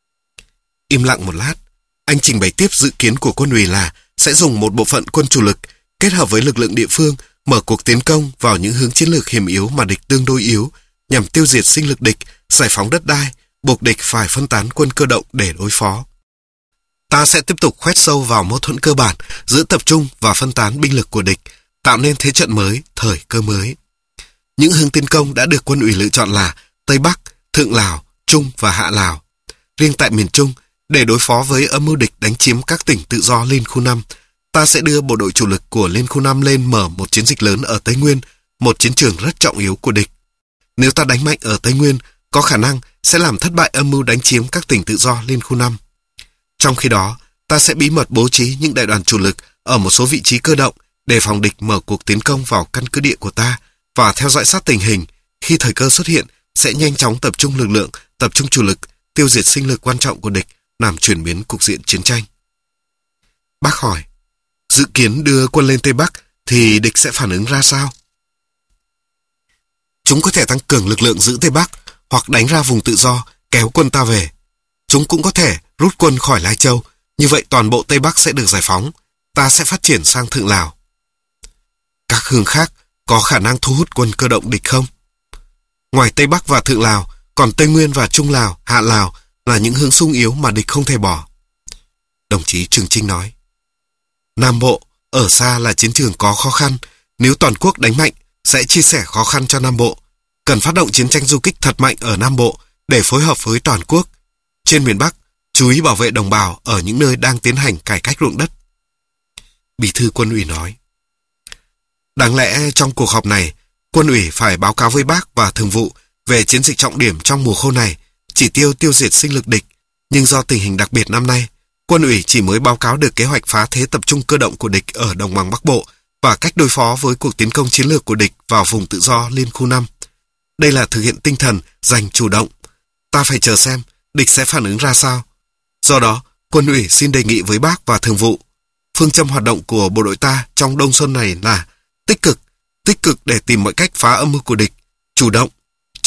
Im lặng một lát, anh trình bày tiếp dự kiến của Quân ủy là sẽ dùng một bộ phận quân chủ lực kết hợp với lực lượng địa phương mở cuộc tiến công vào những hướng chiến lược hiểm yếu mà địch tương đối yếu, nhằm tiêu diệt sinh lực địch, giải phóng đất đai, buộc địch phải phân tán quân cơ động để đối phó. Ta sẽ tiếp tục khoét sâu vào mâu thuẫn cơ bản giữa tập trung và phân tán binh lực của địch, tạo nên thế trận mới, thời cơ mới. Những hướng tiến công đã được Quân ủy lựa chọn là Tây Bắc, Thượng Lào, Trung và Hạ Lào. Riêng tại miền Trung, để đối phó với âm mưu địch đánh chiếm các tỉnh tự do Liên khu 5, ta sẽ đưa bộ đội chủ lực của Liên khu 5 lên mở một chiến dịch lớn ở Tây Nguyên, một chiến trường rất trọng yếu của địch. Nếu ta đánh mạnh ở Tây Nguyên, có khả năng sẽ làm thất bại âm mưu đánh chiếm các tỉnh tự do Liên khu 5. Trong khi đó, ta sẽ bí mật bố trí những đại đoàn chủ lực ở một số vị trí cơ động để phòng địch mở cuộc tiến công vào căn cứ địa của ta và theo dõi sát tình hình. Khi thời cơ xuất hiện, sẽ nhanh chóng tập trung lực lượng, tập trung chủ lực, tiêu diệt sinh lực quan trọng của địch, làm chuyển biến cục diện chiến tranh. Bác hỏi, dự kiến đưa quân lên Tây Bắc thì địch sẽ phản ứng ra sao? Chúng có thể tăng cường lực lượng giữ Tây Bắc hoặc đánh ra vùng tự do, kéo quân ta về. Chúng cũng có thể rút quân khỏi Lai Châu, như vậy toàn bộ Tây Bắc sẽ được giải phóng. Ta sẽ phát triển sang Thượng Lào. Các hướng khác có khả năng thu hút quân cơ động địch không? Ngoài Tây Bắc và Thượng Lào, còn Tây Nguyên và Trung Lào, Hạ Lào là những hướng xung yếu mà địch không thể bỏ. Đồng chí Trường Chinh nói, Nam Bộ, ở xa là chiến trường có khó khăn. Nếu toàn quốc đánh mạnh, sẽ chia sẻ khó khăn cho Nam Bộ. Cần phát động chiến tranh du kích thật mạnh ở Nam Bộ để phối hợp với toàn quốc. Trên miền Bắc, chú ý bảo vệ đồng bào ở những nơi đang tiến hành cải cách ruộng đất. Bí thư Quân ủy nói, đáng lẽ trong cuộc họp này, Quân ủy phải báo cáo với bác và thường vụ về chiến dịch trọng điểm trong mùa khô này, chỉ tiêu tiêu diệt sinh lực địch. Nhưng do tình hình đặc biệt năm nay, Quân ủy chỉ mới báo cáo được kế hoạch phá thế tập trung cơ động của địch ở đồng bằng Bắc Bộ và cách đối phó với cuộc tiến công chiến lược của địch vào vùng tự do Liên khu 5. Đây là thực hiện tinh thần giành chủ động. Ta phải chờ xem địch sẽ phản ứng ra sao. Do đó, Quân ủy xin đề nghị với bác và thường vụ, phương châm hoạt động của bộ đội ta trong đông xuân này là tích cực để tìm mọi cách phá âm mưu của địch, chủ động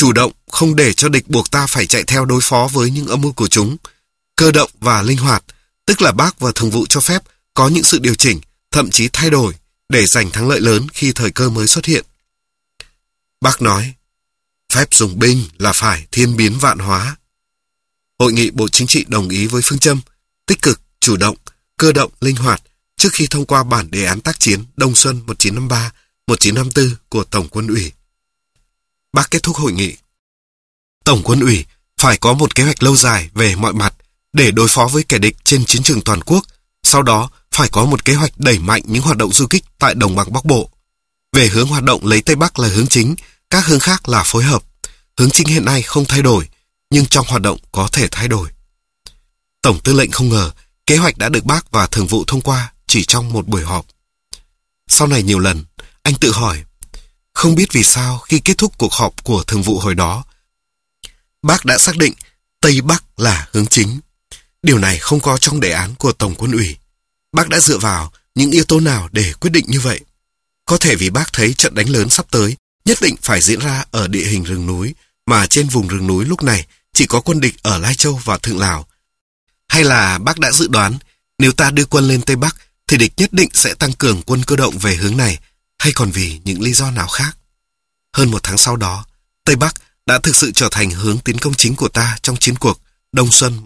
không để cho địch buộc ta phải chạy theo đối phó với những âm mưu của chúng. Cơ động và linh hoạt, tức là Bác và Thường vụ cho phép có những sự điều chỉnh, thậm chí thay đổi để giành thắng lợi lớn khi thời cơ mới xuất hiện. Bác nói, phép dùng binh là phải thiên biến vạn hóa. Hội nghị Bộ Chính trị đồng ý với phương châm tích cực, chủ động, cơ động, linh hoạt trước khi thông qua bản đề án tác chiến Đông Xuân 1953-1954 của Tổng Quân ủy. Bác kết thúc hội nghị. Tổng Quân ủy phải có một kế hoạch lâu dài về mọi mặt để đối phó với kẻ địch trên chiến trường toàn quốc, sau đó phải có một kế hoạch đẩy mạnh những hoạt động du kích tại Đồng bằng Bắc Bộ. Về hướng hoạt động lấy Tây Bắc là hướng chính, các hướng khác là phối hợp. Hướng chính hiện nay không thay đổi, nhưng trong hoạt động có thể thay đổi. Tổng tư lệnh không ngờ kế hoạch đã được Bác và Thường vụ thông qua chỉ trong một buổi họp. Sau này nhiều lần, anh tự hỏi, không biết vì sao khi kết thúc cuộc họp của Thường vụ hồi đó, Bác đã xác định Tây Bắc là hướng chính. Điều này không có trong đề án của Tổng Quân ủy. Bác đã dựa vào những yếu tố nào để quyết định như vậy? Có thể vì Bác thấy trận đánh lớn sắp tới nhất định phải diễn ra ở địa hình rừng núi, mà trên vùng rừng núi lúc này chỉ có quân địch ở Lai Châu và Thượng Lào. Hay là Bác đã dự đoán nếu ta đưa quân lên Tây Bắc thì địch nhất định sẽ tăng cường quân cơ động về hướng này, hay còn vì những lý do nào khác? Hơn một tháng sau đó, Tây Bắc đã thực sự trở thành hướng tiến công chính của ta trong chiến cuộc Đông Xuân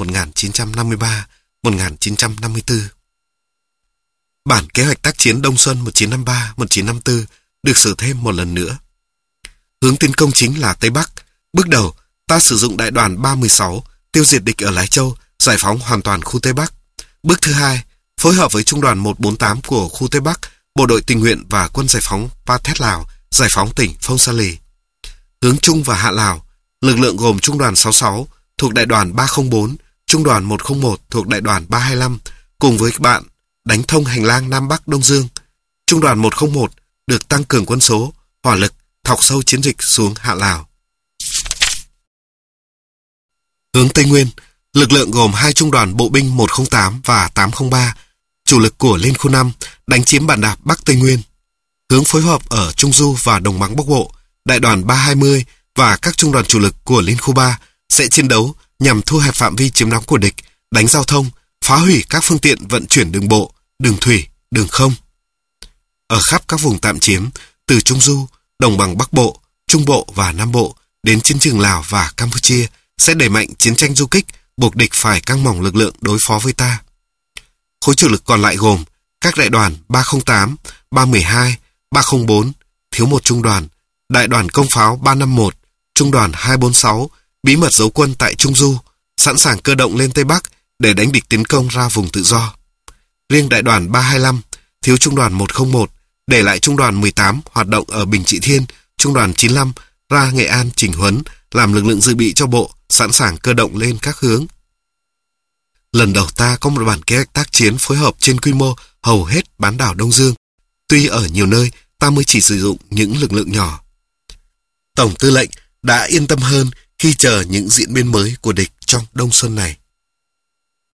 1953-1954. Bản kế hoạch tác chiến Đông Xuân 1953-1954 được sửa thêm một lần nữa. Hướng tiến công chính là Tây Bắc. Bước đầu, ta sử dụng đại đoàn 316 tiêu diệt địch ở Lai Châu, giải phóng hoàn toàn khu Tây Bắc. Bước thứ hai, phối hợp với Trung đoàn 148 của khu Tây Bắc, Bộ đội tình nguyện và Quân giải phóng Pathet Lào, giải phóng tỉnh Phong Sa Lì. Hướng Trung và Hạ Lào, lực lượng gồm Trung đoàn 66 thuộc đại đoàn 304, Trung đoàn 101 thuộc đại đoàn 325, cùng với các bạn đánh thông hành lang Nam Bắc Đông Dương. Trung đoàn 101 được tăng cường quân số, hỏa lực, thọc sâu chiến dịch xuống Hạ Lào. Hướng Tây Nguyên, lực lượng gồm hai trung đoàn bộ binh 108 và 803, chủ lực của Liên khu 5, đánh chiếm bản đạp Bắc Tây Nguyên. Hướng phối hợp ở Trung Du và Đồng bằng Bắc Bộ, đại đoàn 320 và các trung đoàn chủ lực của Liên khu 3 sẽ chiến đấu nhằm thu hẹp phạm vi chiếm đóng của địch, đánh giao thông, phá hủy các phương tiện vận chuyển đường bộ, đường thủy, đường không. Ở khắp các vùng tạm chiếm, từ Trung Du, Đồng bằng Bắc Bộ, Trung Bộ và Nam Bộ đến chiến trường Lào và Campuchia sẽ đẩy mạnh chiến tranh du kích, buộc địch phải căng mỏng lực lượng đối phó với ta. Khối chủ lực còn lại gồm các đại đoàn 308, 312, 304, thiếu một trung đoàn, đại đoàn công pháo 351, trung đoàn 246, bí mật giấu quân tại Trung Du, sẵn sàng cơ động lên Tây Bắc để đánh địch tiến công ra vùng tự do. Riêng đại đoàn 325, thiếu trung đoàn 101, để lại trung đoàn 18 hoạt động ở Bình Trị Thiên, trung đoàn 95 ra Nghệ An chỉnh huấn, làm lực lượng dự bị cho bộ, sẵn sàng cơ động lên các hướng. Lần đầu ta có một bản kế hoạch tác chiến phối hợp trên quy mô hầu hết bán đảo Đông Dương. Tuy ở nhiều nơi ta mới chỉ sử dụng những lực lượng nhỏ. Tổng tư lệnh đã yên tâm hơn khi chờ những diễn biến mới của địch trong Đông Xuân này.